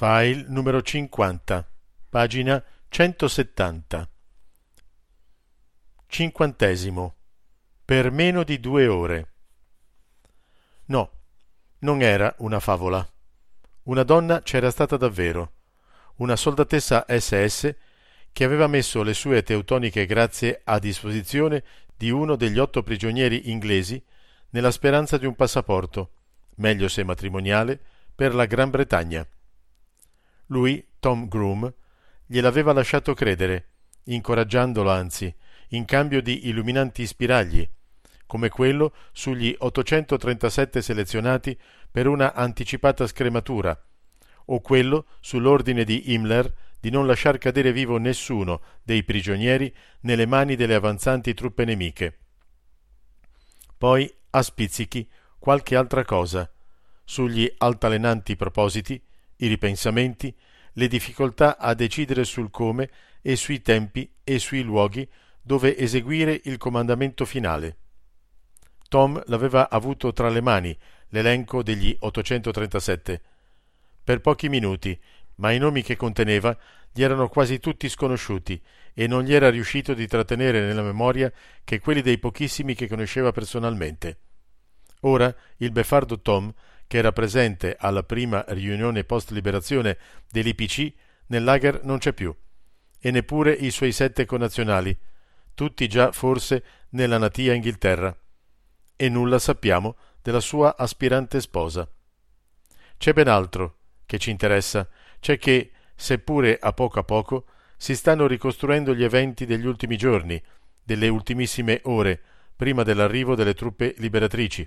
File numero 50, pagina 170. 50. Per meno di 2 ore. No, non era una favola. Una donna c'era stata davvero, una soldatessa SS che aveva messo le sue teutoniche grazie a disposizione di uno degli 8 prigionieri inglesi nella speranza di un passaporto, meglio se matrimoniale, per la Gran Bretagna. Lui, Tom Groom, gliel'aveva lasciato credere, incoraggiandolo anzi, in cambio di illuminanti spiragli, come quello sugli 837 selezionati per una anticipata scrematura, o quello sull'ordine di Himmler di non lasciar cadere vivo nessuno dei prigionieri nelle mani delle avanzanti truppe nemiche. Poi, a spizzichi, qualche altra cosa, sugli altalenanti propositi, i ripensamenti, le difficoltà a decidere sul come e sui tempi e sui luoghi dove eseguire il comandamento finale. Tom l'aveva avuto tra le mani, l'elenco degli 837. Per pochi minuti, ma i nomi che conteneva gli erano quasi tutti sconosciuti e non gli era riuscito di trattenere nella memoria che quelli dei pochissimi che conosceva personalmente. Ora il beffardo Tom, che era presente alla prima riunione post-liberazione dell'IPC, nel lager non c'è più, e neppure i suoi 7 connazionali, tutti già forse nella natia Inghilterra, e nulla sappiamo della sua aspirante sposa. C'è ben altro che ci interessa, c'è che, seppure a poco, si stanno ricostruendo gli eventi degli ultimi giorni, delle ultimissime ore, prima dell'arrivo delle truppe liberatrici.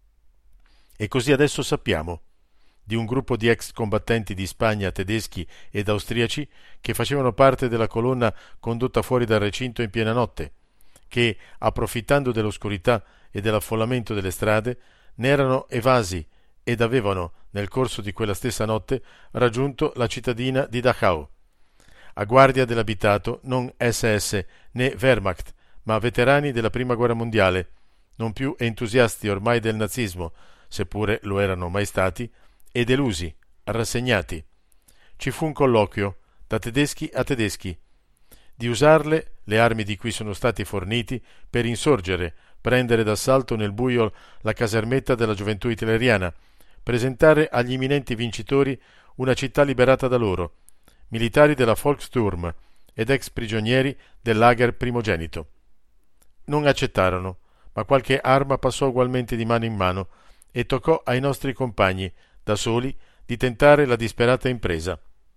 E così adesso sappiamo di un gruppo di ex combattenti di Spagna, tedeschi ed austriaci che facevano parte della colonna condotta fuori dal recinto in piena notte, che, approfittando dell'oscurità e dell'affollamento delle strade, ne erano evasi ed avevano, nel corso di quella stessa notte, raggiunto la cittadina di Dachau. A guardia dell'abitato non SS né Wehrmacht, ma veterani della Prima Guerra Mondiale, non più entusiasti ormai del nazismo, seppure lo erano mai stati, e delusi, rassegnati. Ci fu un colloquio, da tedeschi a tedeschi, di usarle, le armi di cui sono stati forniti, per insorgere, prendere d'assalto nel buio la casermetta della gioventù hitleriana, presentare agli imminenti vincitori una città liberata da loro, militari della Volkssturm ed ex prigionieri del lager primogenito. Non accettarono, ma qualche arma passò ugualmente di mano in mano e toccò ai nostri compagni, da soli, di tentare la disperata impresa.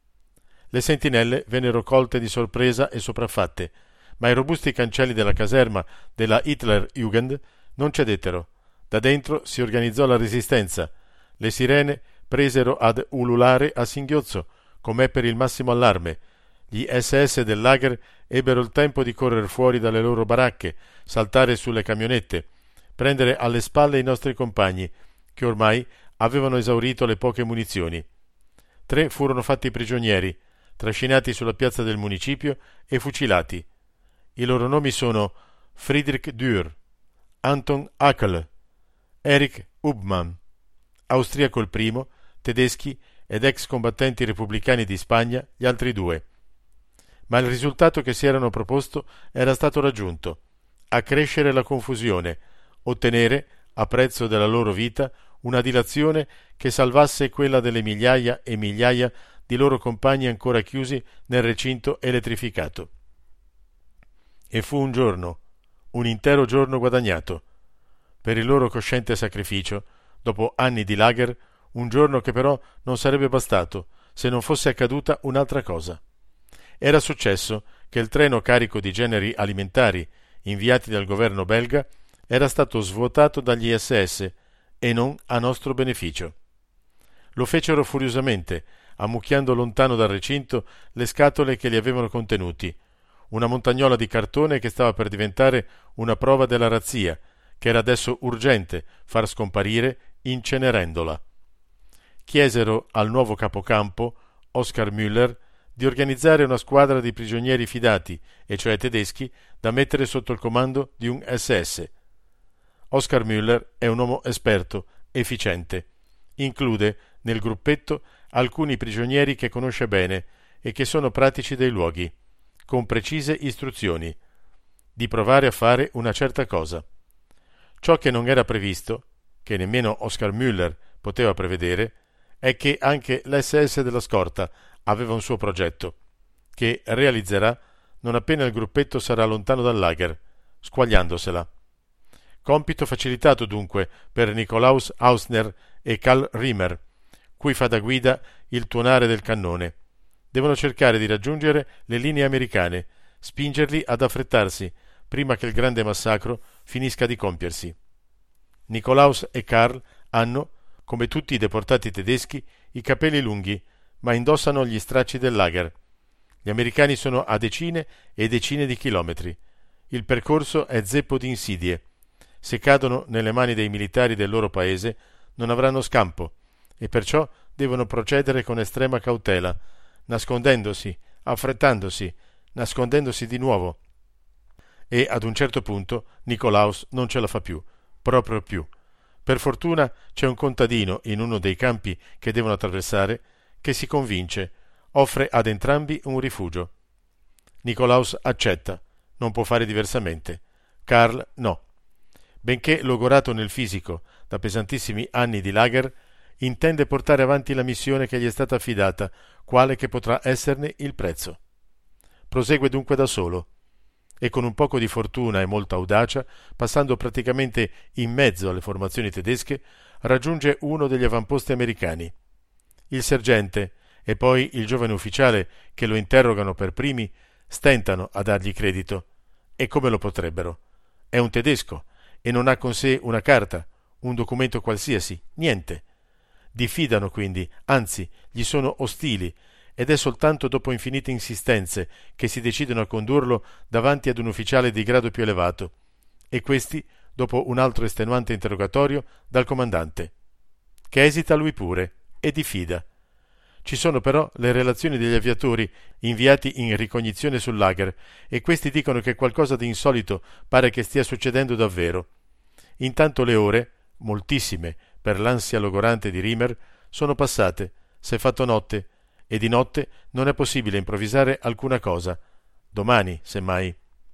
Le sentinelle vennero colte di sorpresa e sopraffatte, ma i robusti cancelli della caserma della Hitlerjugend non cedettero. Da dentro si organizzò la resistenza. Le sirene presero ad ululare a singhiozzo, com'è per il massimo allarme. Gli SS del lager ebbero il tempo di correre fuori dalle loro baracche, saltare sulle camionette, prendere alle spalle i nostri compagni, che ormai avevano esaurito le poche munizioni. 3 furono fatti prigionieri, trascinati sulla piazza del municipio e fucilati. I loro nomi sono Friedrich Dürr, Anton Hackl, Erich Hubmann, austriaco il primo, tedeschi ed ex combattenti repubblicani di Spagna gli altri 2. Ma il risultato che si erano proposto era stato raggiunto: accrescere la confusione, ottenere, a prezzo della loro vita, una dilazione che salvasse quella delle migliaia e migliaia di loro compagni ancora chiusi nel recinto elettrificato. E fu un giorno, un intero giorno guadagnato. Per il loro cosciente sacrificio, dopo anni di lager, un giorno che però non sarebbe bastato se non fosse accaduta un'altra cosa. Era successo che il treno carico di generi alimentari inviati dal governo belga era stato svuotato dagli SS e non a nostro beneficio. Lo fecero furiosamente, ammucchiando lontano dal recinto le scatole che li avevano contenuti, una montagnola di cartone che stava per diventare una prova della razzia, che era adesso urgente far scomparire incenerendola. Chiesero al nuovo capocampo, Oskar Müller, di organizzare una squadra di prigionieri fidati, e cioè tedeschi, da mettere sotto il comando di un SS. Oskar Müller è un uomo esperto, efficiente, include nel gruppetto alcuni prigionieri che conosce bene e che sono pratici dei luoghi, con precise istruzioni, di provare a fare una certa cosa. Ciò che non era previsto, che nemmeno Oscar Müller poteva prevedere, è che anche l'SS della scorta aveva un suo progetto, che realizzerà non appena il gruppetto sarà lontano dal lager, squagliandosela. Compito facilitato dunque per Nikolaus Hausner e Karl Riemer, cui fa da guida il tuonare del cannone. Devono cercare di raggiungere le linee americane, spingerli ad affrettarsi prima che il grande massacro finisca di compiersi. Nikolaus e Karl hanno, come tutti i deportati tedeschi, i capelli lunghi, ma indossano gli stracci del lager. Gli americani sono a decine e decine di chilometri. Il percorso è zeppo di insidie. Se cadono nelle mani dei militari del loro paese, non avranno scampo, e perciò devono procedere con estrema cautela, nascondendosi, affrettandosi, nascondendosi di nuovo. E ad un certo punto Nikolaus non ce la fa più, proprio più. Per fortuna c'è un contadino in uno dei campi che devono attraversare che si convince, offre ad entrambi un rifugio. Nikolaus accetta, non può fare diversamente. Karl no. Benché logorato nel fisico da pesantissimi anni di lager, intende portare avanti la missione che gli è stata affidata, quale che potrà esserne il prezzo. Prosegue dunque da solo, e con un poco di fortuna e molta audacia, passando praticamente in mezzo alle formazioni tedesche, raggiunge uno degli avamposti americani. Il sergente e poi il giovane ufficiale che lo interrogano per primi stentano a dargli credito. E come lo potrebbero? È un tedesco e non ha con sé una carta, un documento qualsiasi, niente. Diffidano quindi, anzi, gli sono ostili, ed è soltanto dopo infinite insistenze che si decidono a condurlo davanti ad un ufficiale di grado più elevato, e questi dopo un altro estenuante interrogatorio dal comandante, che esita lui pure e diffida. Ci sono però le relazioni degli aviatori inviati in ricognizione sul lager, e questi dicono che qualcosa di insolito pare che stia succedendo davvero. Intanto le ore, moltissime per l'ansia logorante di Riemer, sono passate, s'è fatto notte, e di notte non è possibile improvvisare alcuna cosa. Domani, semmai.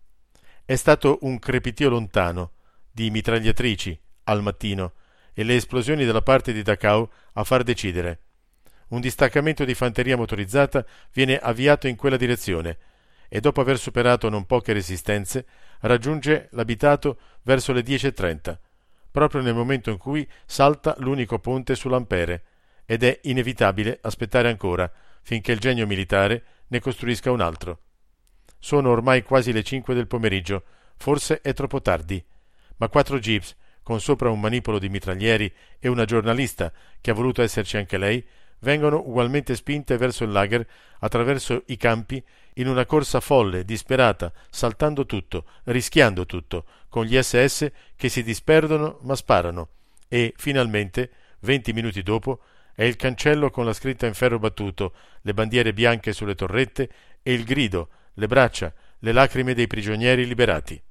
È stato un crepitio lontano, di mitragliatrici, al mattino, e le esplosioni dalla parte di Dachau a far decidere. Un distaccamento di fanteria motorizzata viene avviato in quella direzione, e dopo aver superato non poche resistenze, raggiunge l'abitato verso le 10:30, proprio nel momento in cui salta l'unico ponte sull'Ampere, ed è inevitabile aspettare ancora, finché il genio militare ne costruisca un altro. Sono ormai quasi le 5 del pomeriggio, forse è troppo tardi, ma 4 jeeps, con sopra un manipolo di mitraglieri e una giornalista, che ha voluto esserci anche lei, vengono ugualmente spinte verso il lager, attraverso i campi, in una corsa folle, disperata, saltando tutto, rischiando tutto, con gli SS che si disperdono ma sparano, e, finalmente, 20 minuti dopo, è il cancello con la scritta in ferro battuto, le bandiere bianche sulle torrette e il grido, le braccia, le lacrime dei prigionieri liberati.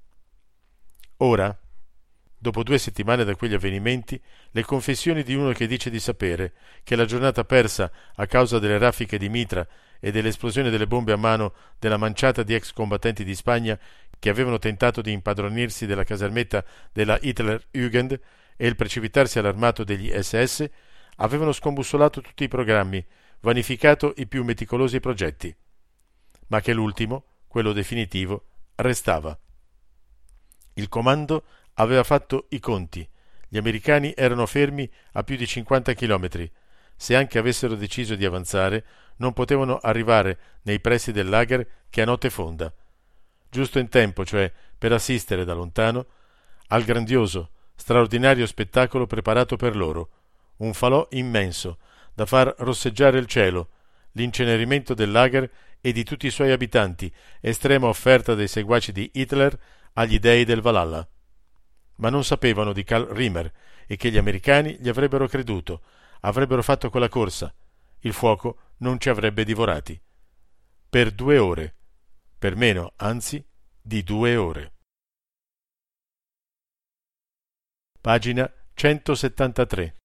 Ora, dopo 2 settimane da quegli avvenimenti, le confessioni di uno che dice di sapere che la giornata persa a causa delle raffiche di mitra e dell'esplosione delle bombe a mano della manciata di ex combattenti di Spagna che avevano tentato di impadronirsi della casermetta della Hitlerjugend e il precipitarsi all'armato degli SS, avevano scombussolato tutti i programmi, vanificato i più meticolosi progetti, ma che l'ultimo, quello definitivo, restava. Il comando aveva fatto i conti. Gli americani erano fermi a più di 50 chilometri. Se anche avessero deciso di avanzare, non potevano arrivare nei pressi del lager che a notte fonda. Giusto in tempo, cioè, per assistere da lontano al grandioso, straordinario spettacolo preparato per loro. Un falò immenso, da far rosseggiare il cielo, l'incenerimento del lager e di tutti i suoi abitanti, estrema offerta dei seguaci di Hitler agli dei del Valhalla. Ma non sapevano di Karl Riemer e che gli americani gli avrebbero creduto, avrebbero fatto quella corsa. Il fuoco non ci avrebbe divorati. Per 2 ore. Per meno, anzi, di 2 ore. Pagina 173.